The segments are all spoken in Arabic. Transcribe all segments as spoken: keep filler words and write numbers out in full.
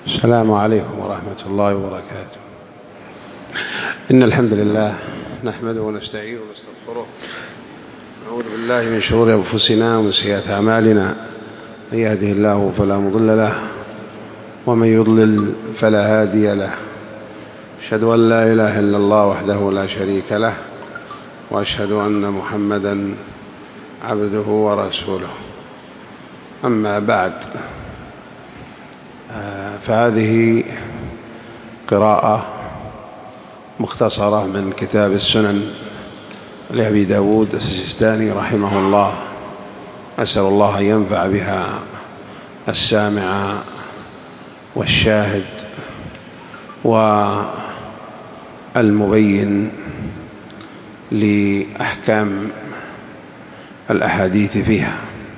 السلام عليكم ورحمة الله وبركاته. إن الحمد لله نحمده ونستعينه ونستغفره، نعوذ بالله من شرور أنفسنا ومن سيئات أعمالنا، من يهده الله فلا مضل له ومن يضلل فلا هادي له. أشهد أن لا إله إلا الله وحده لا شريك له، وأشهد أن محمدا عبده ورسوله. أما بعد، فهذه قراءة مختصرة من كتاب السنن لأبي داود السجستاني رحمه الله، أسأل الله أن ينفع بها السامع والشاهد والمبين لأحكام الأحاديث فيها.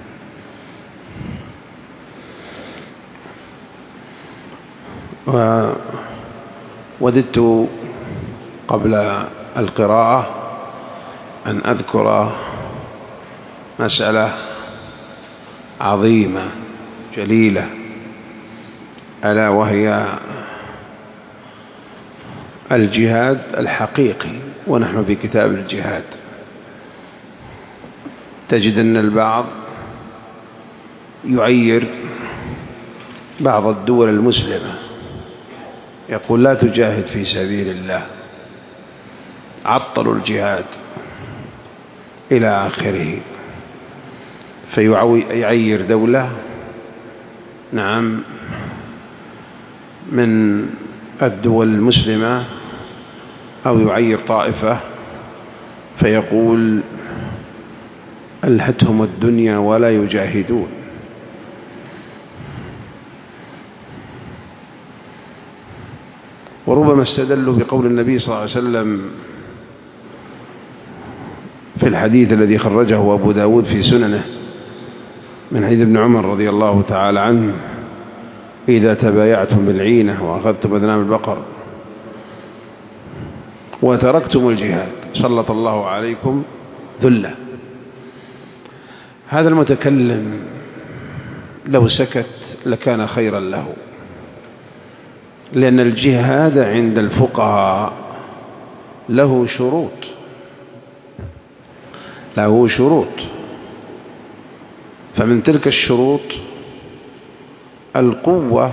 ووددت قبل القراءة أن أذكر مسألة عظيمة جليلة، ألا وهي الجهاد الحقيقي. ونحن في كتاب الجهاد تجد أن البعض يعير بعض الدول المسلمة، يقول لا تجاهد في سبيل الله، عطلوا الجهاد إلى آخره، فيعير دولة نعم من الدول المسلمة أو يعير طائفة فيقول ألهتهم الدنيا ولا يجاهدون. وربما استدلوا بقول النبي صلى الله عليه وسلم في الحديث الذي خرجه أبو داود في سننه من حديث ابن عمر رضي الله تعالى عنه: إذا تبايعتم بالعينة وأخذتم أذناب البقر وتركتم الجهاد سلط الله عليكم ذلة. هذا المتكلم لو سكت لكان خيرا له، لأن الجهاد عند الفقهاء له شروط، له شروط فمن تلك الشروط القوة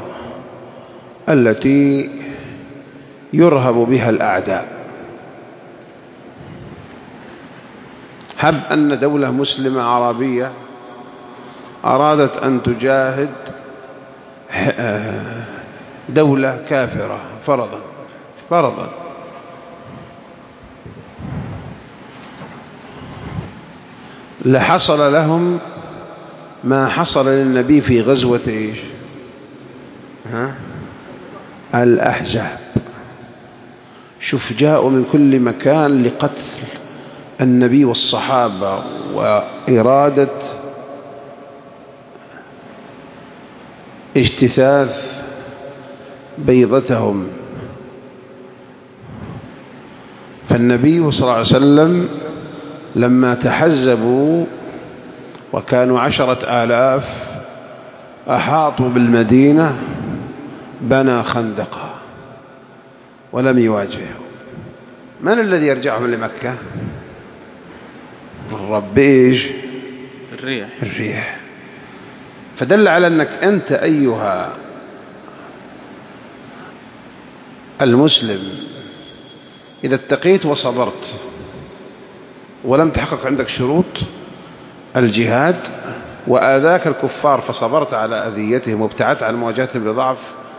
التي يرهب بها الأعداء. هب أن دولة مسلمة عربية أرادت أن تجاهد دولة كافرة فرضا فرضا لحصل لهم ما حصل للنبي في غزوة إيش؟ ها؟ الأحزاب. شوف، جاءوا من كل مكان لقتل النبي والصحابة وإرادة اجتثاث بيضتهم. فالنبي صلى الله عليه وسلم لما تحزبوا وكانوا عشرة آلاف أحاطوا بالمدينة بنى خندقا ولم يواجهوا. من الذي يرجعهم لمكة؟ الرب إيش؟ الريح. الريح. فدل على أنك أنت أيها المسلم إذا اتقيت وصبرت ولم تحقق عندك شروط الجهاد وآذاك الكفار فصبرت على أذيتهم وابتعدت عن مواجهتهم بضعف،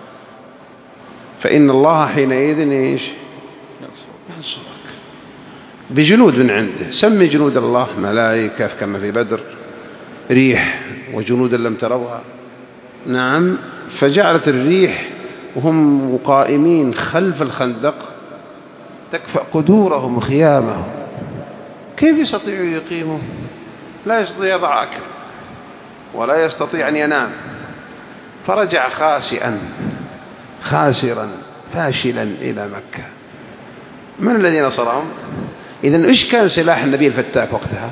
فإن الله حينئذ إيش؟ ينصرك بجنود من عنده. سمي جنود الله ملائكة كما في بدر، ريح وجنود لم تروها. نعم، فجعلت الريح وهم قائمين خلف الخندق تكفأ قدورهم وخيامهم. كيف يستطيع يقيموا؟ لا يستطيع يضع أكل ولا يستطيع أن ينام، فرجع خاسئا خاسرا فاشلا إلى مكة. من الذي نصرهم؟ إذن إيش كان سلاح النبي الفتاك وقتها؟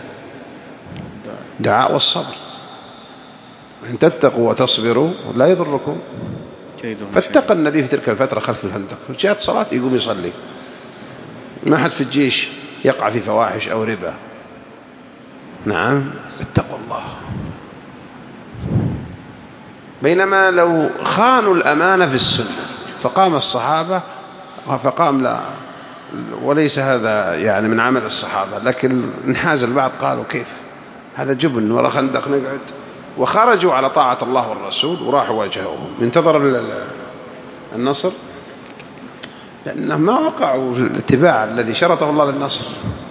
دعاء والصبر. إن تتقوا وتصبروا لا يضركم فاتقى النبي في تلك الفترة خلف الخندق، جاءت صلاة يقوم يصلي، ما حد في الجيش يقع في فواحش أو ربا. نعم، اتقوا الله. بينما لو خانوا الأمانة في السنة فقام الصحابة فقام لا، وليس هذا يعني من عمل الصحابة، لكن انحاز البعض قالوا كيف هذا جبن ولا خندق نقعد، وخرجوا على طاعة الله والرسول وراحوا واجهوهم. انتظر النصر لأنهم ما وقعوا في الاتباع الذي شرطه الله للنصر،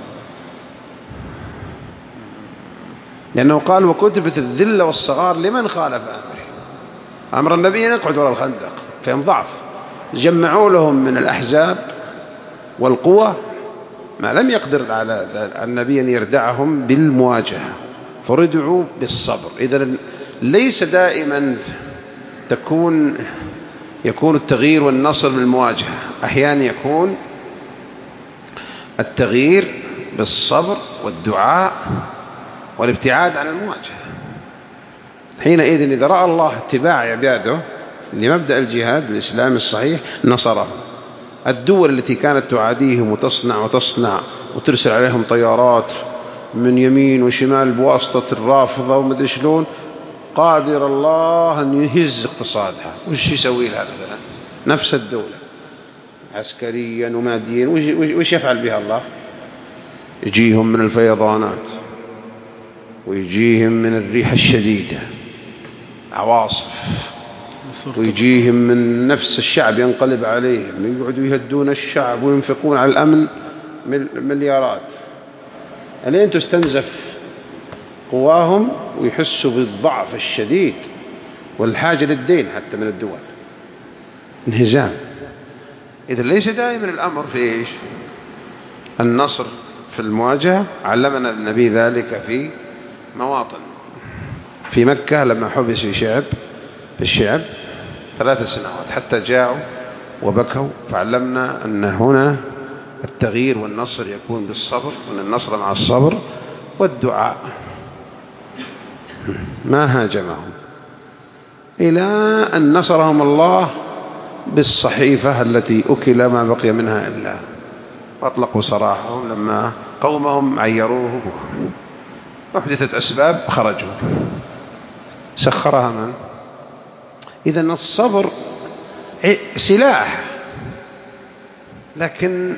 لأنه قال وكتبت الذل والصغار لمن خالف أمره. أمر النبي نقعد وراء الخندق فهم ضعف، جمعوا لهم من الأحزاب والقوة ما لم يقدر على النبي أن يردعهم بالمواجهة، فردعوا بالصبر. إذن ليس دائما تكون يكون التغيير والنصر بالمواجهة، أحيانا يكون التغيير بالصبر والدعاء والابتعاد عن المواجهة. حينئذ إذا رأى الله اتباع عباده لمبدأ الجهاد الإسلامي الصحيح نصره. الدول التي كانت تعاديهم وتصنع وتصنع وترسل عليهم طيارات من يمين وشمال بواسطة الرافضة ومدري شلون، قادر الله أن يهز اقتصادها. وش يسوي لها مثلا نفس الدولة عسكريا وماديا؟ وش يفعل بها الله؟ يجيهم من الفيضانات، ويجيهم من الريح الشديدة عواصف، ويجيهم من نفس الشعب ينقلب عليهم، يقعدوا يهدون الشعب وينفقون على الأمن مليارات، ألين تستنزف قواهم ويحسوا بالضعف الشديد والحاجة للدين حتى من الدول، انهزام. إذا ليس دائما الأمر في إيش؟ النصر في المواجهة. علمنا النبي ذلك في مواطن، في مكة لما حبس في شعب في الشعب ثلاث سنوات حتى جاءوا وبكوا، فعلمنا أن هنا التغيير والنصر يكون بالصبر، وأن النصر مع الصبر والدعاء. ما هاجمهم إلى أن نصرهم الله بالصحيفة التي أكل ما بقي منها إلا، وأطلقوا سراحهم لما قومهم عيروه وحدثت أسباب خرجوا، سخرها من؟ إذن الصبر سلاح، لكن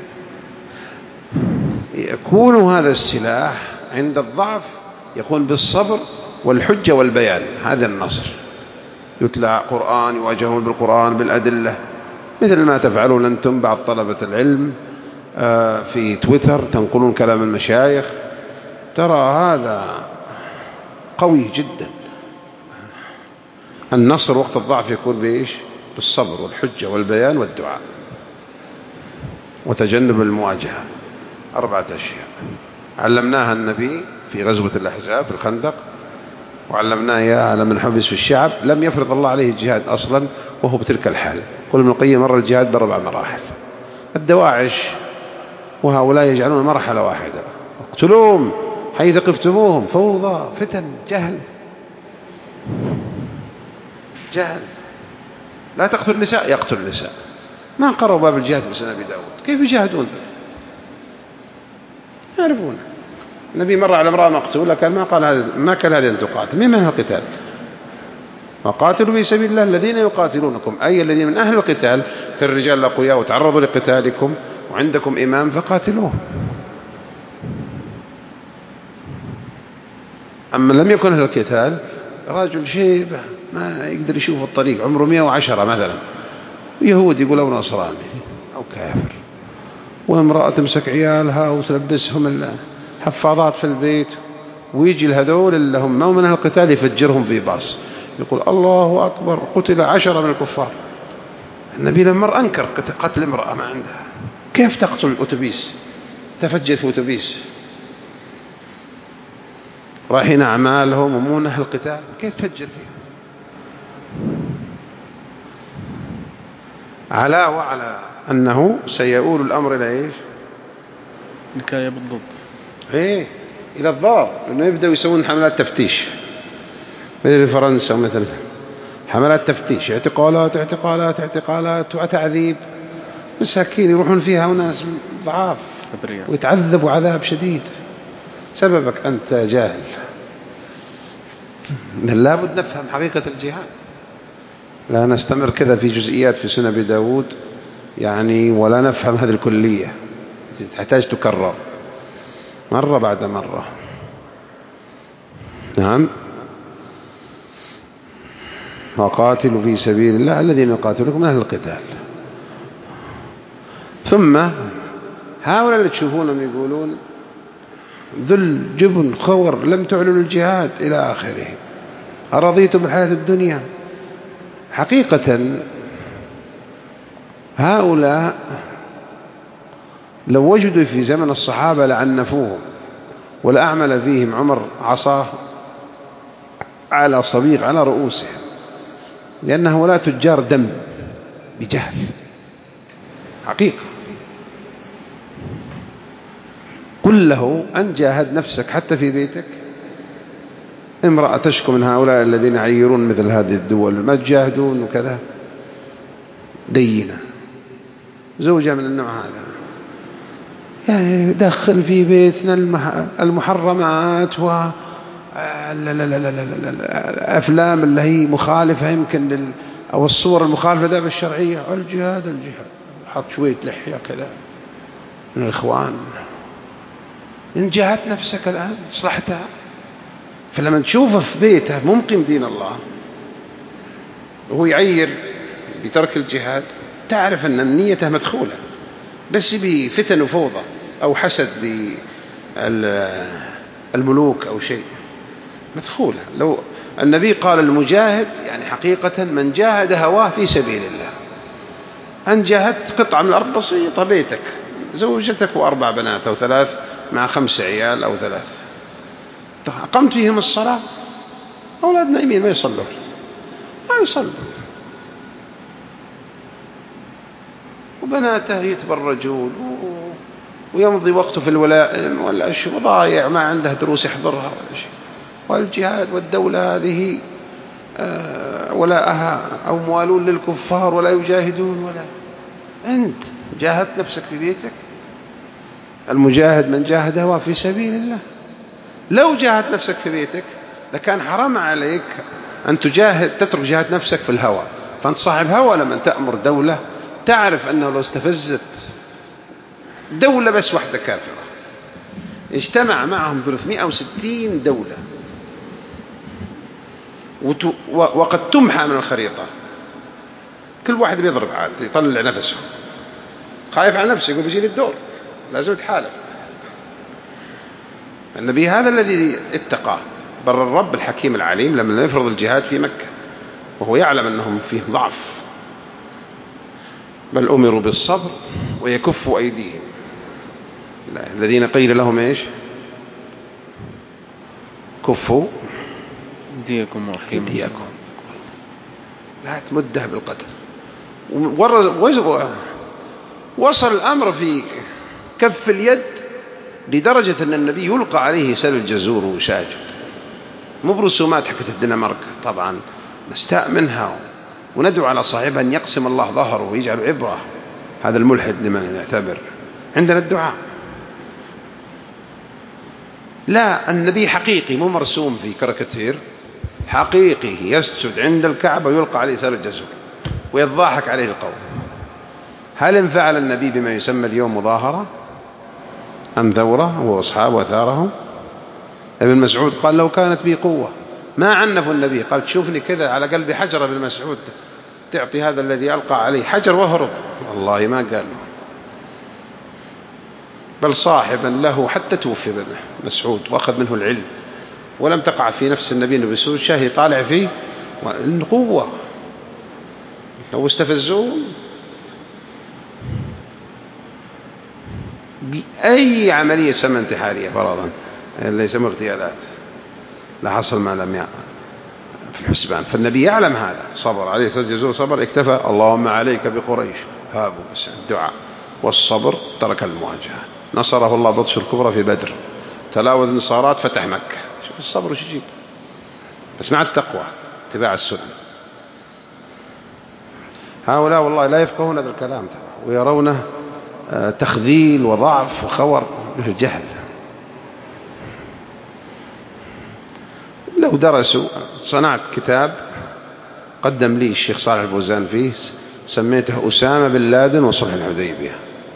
يكون هذا السلاح عند الضعف يكون بالصبر والحجة والبيان. هذا النصر، يتلى قرآن، يواجهون بالقرآن بالأدلة، مثل ما تفعلون أنتم بعض طلبة العلم في تويتر تنقلون كلام المشايخ، ترى هذا قوي جدا. النصر وقت الضعف يكون بإيش؟ بالصبر والحجة والبيان والدعاء وتجنب المواجهة. أربعة أشياء علمناها النبي في غزوة الأحزاب في الخندق، وعلمناه يا لمن حبس في الشعب لم يفرض الله عليه الجهاد أصلا وهو بتلك الحال. قل ابن القيم مر الجهاد بأربع مراحل. الدواعش وهؤلاء يجعلون مرحلة واحدة، اقتلوهم حيث قفتموهم، فوضى فتن جهل جهل. لا تقتل النساء، يقتل النساء. ما قرأوا باب الجهاد بسنة أبي داود، كيف يجاهدون؟ يعرفون. النبي مر على امرأة مقتولة كان ما قال هذا، ما كان هذا أن تقاتل. من من القتال؟ وقاتلوا في سبيل الله الذين يقاتلونكم، أي الذين من أهل القتال كالرجال الأقوياء وتعرضوا لقتالكم وعندكم إمام فقاتلوه. أما لم يكن أهل القتال، رجل شيبة ما يقدر يشوف الطريق، عمره مئة وعشرة مثلا، يهود يقول أو نصراني أو كافر، وامرأة تمسك عيالها وتلبسهم الحفاظات في البيت، ويجي الهذول اللي هم ما من أهل القتال يفجرهم في باص، يقول الله أكبر قتل عشرة من الكفار. النبي لما أنكر قتل امرأة ما عندها، كيف تقتل الأتوبيس، تفجر في أتوبيس، رايحين أعمالهم ومو من أهل القتال، كيف تفجر فيه؟ على وعلى أنه سيؤول الأمر إلى إيش؟ نكاية بالضبط، إيه إلى الضرر، لأنه يبدأوا يسوون حملات تفتيش مثل فرنسا، مثل حملات تفتيش، اعتقالات اعتقالات اعتقالات وتعذيب، مساكين يروحون فيها وناس ضعاف ويتعذبوا عذاب شديد. سببك أنت جاهل. لا بد نفهم حقيقة الجهاد، لا نستمر كذا في جزئيات في سنة أبي داود يعني، ولا نفهم هذه الكلية، تحتاج تكرر مرة بعد مرة. نعم. وقاتلوا في سبيل الله الذين يقاتلوكم من أهل القتال. ثم هؤلاء اللي تشوفونهم يقولون ذل جبن خور لم تعلنوا الجهاد إلى آخره، أرضيتم بالحياة الدنيا. حقيقة هؤلاء لو وجدوا في زمن الصحابة لعنفوهم، والأعمل فيهم عمر عصاه على صبيغ على رؤوسهم، لأنه لا تجار دم بجهل حقيقة. قل له أن جاهد نفسك حتى في بيتك. امرأة تشكو من هؤلاء الذين يعيرون مثل هذه الدول، ما تجاهدون وكذا، دينة زوجة من النوع هذا، يعني دخل في بيتنا المحرمات و الأفلام اللي هي مخالفة يمكن لل... أو الصور المخالفة ذا بالشرعية. الجهاد الجهاد حط شوية لحية كذا من الإخوان. إن جاهدت نفسك الآن صلحتها. فلما تشوفه في بيته ممكن دين الله وهو يعير بترك الجهاد، تعرف أن نيته مدخولة، بس بفتن وفوضى أو حسد للملوك أو شيء مدخولة. لو النبي قال المجاهد يعني حقيقة من جاهد هواه في سبيل الله. أن جاهدت قطعة من الأرض بسيطة، بيتك زوجتك وأربع بنات أو ثلاث مع خمس عيال أو ثلاث، قمت فيهم الصلاة، أولاد نايمين ما يصلون ما يصلون، وبناته يتبرجون ويمضي وقته في الولائم ولا شيء، وضايع ما عنده دروس يحضرها ولا شيء. والجهاد والدولة هذه ولاءها أو موالون للكفار ولا يجاهدون. ولا أنت جاهدت نفسك في بيتك؟ المجاهد من جاهد هو في سبيل الله. لو جاهدت نفسك في بيتك لكان حرام عليك أن تجاهد تترك جهاد نفسك في الهوى. فأنت صاحب هوى لما تأمر دولة تعرف أنه لو استفزت دولة بس واحدة كافرة اجتمع معهم ثلاثمائة وستين دولة وقد تمحى من الخريطة، كل واحد بيضرب عاد يطلع نفسه، خايف على نفسه يقول بيجيني الدور لازم تحالف. النبي هذا الذي اتقى بر الرب الحكيم العليم لما يفرض الجهاد في مكة وهو يعلم أنهم فيه ضعف، بل أمروا بالصبر ويكفوا أيديهم. الذين قيل لهم إيش؟ كفوا أيديكم أيديكم، لا تمده بالقتل. وصل الأمر في كف اليد لدرجة أن النبي يلقى عليه سل الجزور وشاجر، مو برسومات حكت الدنمارك طبعا نستاء منها، وندعو على صاحبها أن يقسم الله ظهره ويجعل عبرة هذا الملحد لمن يعتبر. عندنا الدعاء. لا، النبي حقيقي مو مرسوم في كاريكاتير، حقيقي يسجد عند الكعبة ويلقى عليه سل الجزور ويضاحك عليه القوم. هل انفعل النبي بما يسمى اليوم مظاهرة أم ثورة هو أصحابه وثارهم؟ ابن مسعود قال لو كانت بي قوة ما عنفوا النبي، قال تشوفني كذا على قلبي حجر ابن مسعود تعطي هذا الذي ألقى عليه حجر وهرب، والله ما قال له. بل صاحبا له حتى توفي ابن مسعود وأخذ منه العلم، ولم تقع في نفس النبي ابن مسعود شاهي طالع فيه القوة. لو استفزون بأي عملية سمى انتحارية فرضا اللي يسمى اغتيالات لا حصل ما لم يعلم في الحسبان. فالنبي يعلم هذا، صبر عليه الصلاة والسلام، صبر اكتفى. اللهم عليك بقريش هابوا بس الدعاء والصبر، ترك المواجهة، نصره الله بطش الكبرى في بدر، تلاوذ النصارات فتح مكة. شوف الصبر وش يجيب، بس مع التقوى اتباع السنة. هؤلاء والله لا يفقهون هذا الكلام ترى، ويرونه تخذيل وضعف وخور من الجهل. لو درسوا، صنعت كتاب قدم لي الشيخ صالح الفوزان فيه، سميته أسامة بن لادن وصلح الحديبية.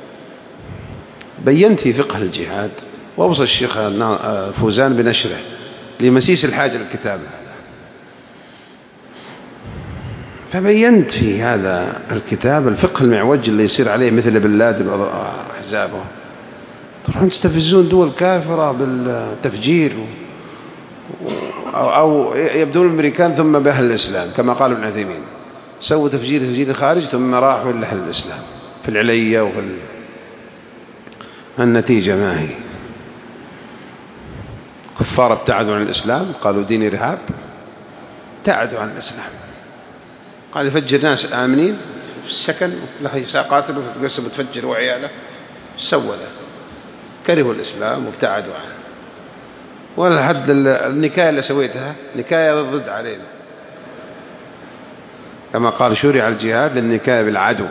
بينت في فقه الجهاد، وأوصى الشيخ الفوزان بنشره لمسيس الحاجة للكتاب هذا. فبينت في هذا الكتاب الفقه المعوج اللي يصير عليه مثل بن لادن وأحزابه. تروحون تستفزون دول كافرة بالتفجير، أو يبدون الأمريكان ثم بأهل الإسلام كما قال ابن عثيمين، سووا تفجير تفجير الخارج ثم راحوا إلى أهل الإسلام في العلية. وفي النتيجة ما هي؟ كفار ابتعدوا عن الإسلام، قالوا دين إرهاب، ابتعدوا عن الإسلام. قال يفجر ناس آمنين في السكن، له قاتلوا في قصة بتفجر وعياله، سوى ذلك، كرهوا الإسلام وابتعدوا عنه. ولا حد النكاية اللي سويتها نكاية ضد علينا، كما قال شرع الجهاد للنكاية بالعدو.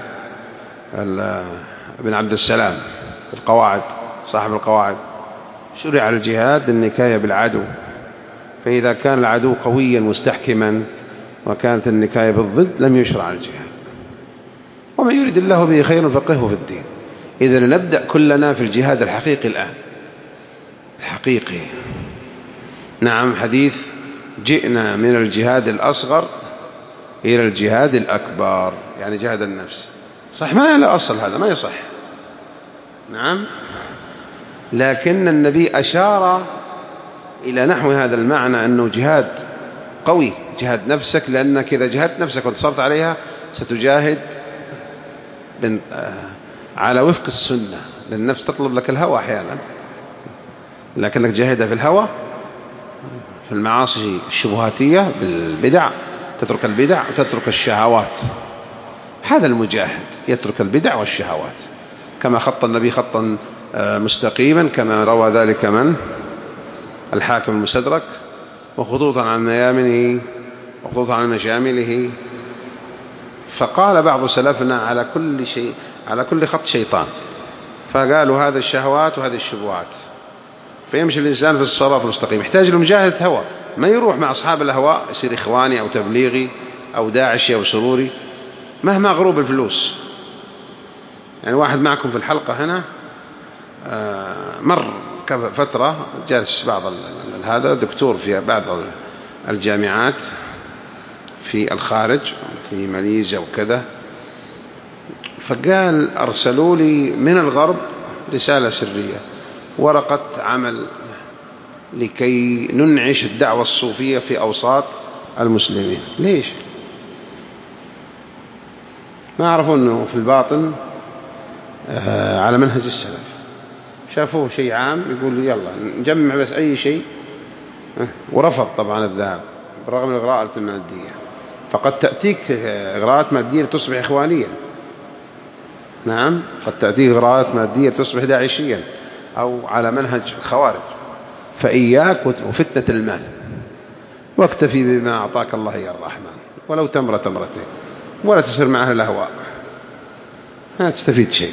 ابن عبد السلام في القواعد، صاحب القواعد، شرع الجهاد للنكاية بالعدو. فإذا كان العدو قويا مستحكما وكانت النكاية بالضد لم يشرع الجهاد. ومن يريد الله به خير فقهه في الدين. إذا نبدأ كلنا في الجهاد الحقيقي الآن، الحقيقي. نعم، حديث جئنا من الجهاد الأصغر إلى الجهاد الأكبر، يعني جهاد النفس. صح، ما له أصل، هذا ما يصح. نعم، لكن النبي أشار إلى نحو هذا المعنى، أنه جهاد قوي، جهاد نفسك، لأنك إذا جهدت نفسك وانتصرت عليها ستجاهد على وفق السنة، لأن النفس تطلب لك الهوى أحيانا، لكنك جاهدها في الهوى، في المعاصي الشبهاتية بالبدع، تترك البدع وتترك الشهوات. هذا المجاهد يترك البدع والشهوات، كما خط النبي خطا مستقيما، كما روى ذلك من الحاكم المستدرك، وخطوطا عن ميامنه وخطوطا عن مشامله. فقال بعض سلفنا على كل شيء، على كل خط شيطان، فقالوا هذا الشهوات وهذه الشبهات. فيمشي الإنسان في الصراط المستقيم، يحتاج لمجاهدة هوى، ما يروح مع أصحاب الأهواء يصير إخواني أو تبليغي أو داعشي أو سروري مهما غروب الفلوس. يعني واحد معكم في الحلقة هنا مر فترة جالس بعض هذا دكتور في بعض الجامعات في الخارج في ماليزيا وكذا، فقال أرسلوا لي من الغرب رسالة سرية، ورقة عمل لكي ننعش الدعوة الصوفية في أوساط المسلمين. ليش؟ ما عرفوا أنه في الباطن على منهج السلف، شافوه شيء عام يقول يلا نجمع بس أي شيء، ورفض طبعا الذهاب برغم الإغراءات المادية. فقد تأتيك إغراءات مادية تصبح إخوانيا، نعم، قد تأتيك إغراءات مادية تصبح داعشيا أو على منهج الخوارج. فإياك وفتنة المال، واكتفي بما أعطاك الله يا الرحمن، ولو تمرة تمرتين، ولا تسر مع أهل الأهواء، ما تستفيد شيء.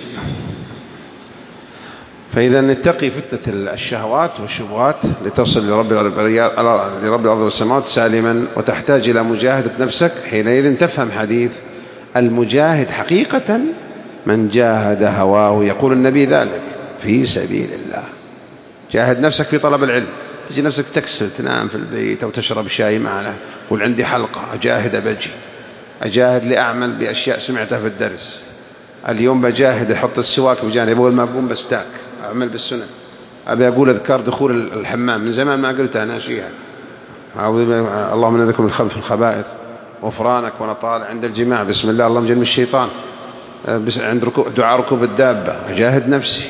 فإذا نتقي فتنة الشهوات والشبهات لتصل لرب لرب الأرض والسماوات سالما، وتحتاج إلى مجاهدة نفسك. حينئذ تفهم حديث المجاهد حقيقة من جاهد هواه، يقول النبي ذلك في سبيل الله. جاهد نفسك في طلب العلم، تجي نفسك تكسل تنام في البيت أو تشرب شاي معنا، قل عندي حلقة أجاهد أبجي، أجاهد لأعمل بأشياء سمعتها في الدرس. اليوم بجاهد أحط السواك بجانب، أول ما أقوم بستاك أعمل بالسنة. أبي أقول أذكار دخول الحمام من زمان ما قلتها، ناسيها. اللهم نذكر من خلف الخبائث، غفرانك وأنا طالع عند الجماع، بسم الله اللهم جنب الشيطان، عند ركوب دعاء ركوب الدابة، أجاهد نفسي.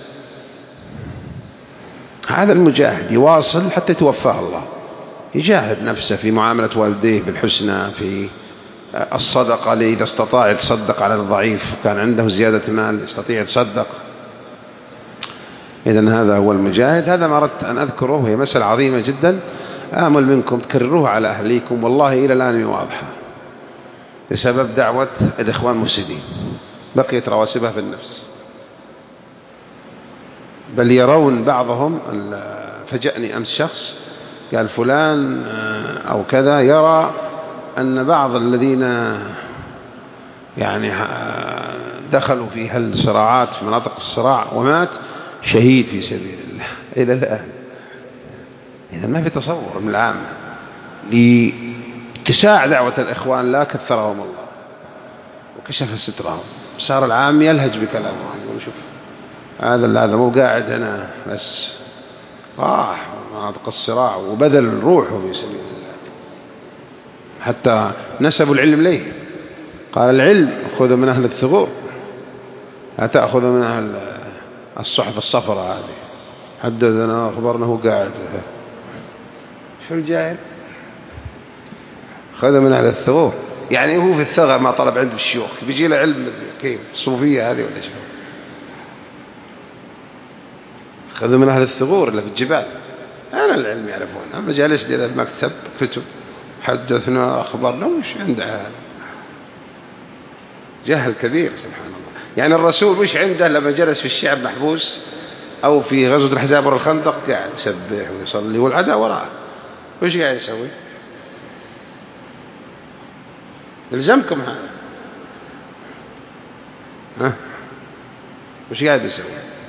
هذا المجاهد يواصل حتى توفاه الله، يجاهد نفسه في معاملة والديه بالحسنى، في الصدقة إذا استطاع يتصدق على الضعيف، كان عنده زيادة مال يستطيع يتصدق. إذن هذا هو المجاهد. هذا ما أردت أن أذكره، وهي مسألة عظيمة جدا، آمل منكم تكرروها على أهليكم، والله إلى الآن واضحة. بسبب دعوة الإخوان المفسدين، بقيت رواسبها في النفس. بل يرون بعضهم، فجأني أمس شخص قال فلان أو كذا يرى أن بعض الذين يعني دخلوا في هالصراعات في مناطق الصراع ومات شهيد في سبيل الله إلى الآن. إذا ما في تصور من العامة لاتساع دعوة الإخوان، لا كثرهم الله وكشف سترهم. صار العام يلهج بكلامه، يقول شوف هذا هذا مو قاعد هنا بس، راح مناطق الصراع وبذل روحه في سبيل الله، حتى نسبوا العلم ليه. قال العلم خذ من أهل الثغور، لا تأخذ من أهل الصحف الصفراء هذه. حدثنا أخبرنا هو قاعد شو الجاهل، خذ من أهل الثغور يعني هو في الثغر ما طلب عند الشيوخ، بيجي له علم كيف الصوفية هذه ولا شو. خذ من أهل الثغور اللي في الجبال، أنا العلم يعرفون، أما جالس لي المكتب كتب حدثنا أخبرنا وش عنده هذا؟ جهل كبير سبحان الله. يعني الرسول وش عنده لما جلس في الشعب محبوس أو في غزوة الأحزاب ورا الخندق قاعد يسبح ويصلي والعداء وراءه، وش قاعد يسوي؟ يلزمكم هذا، ها وش قاعد يسوي؟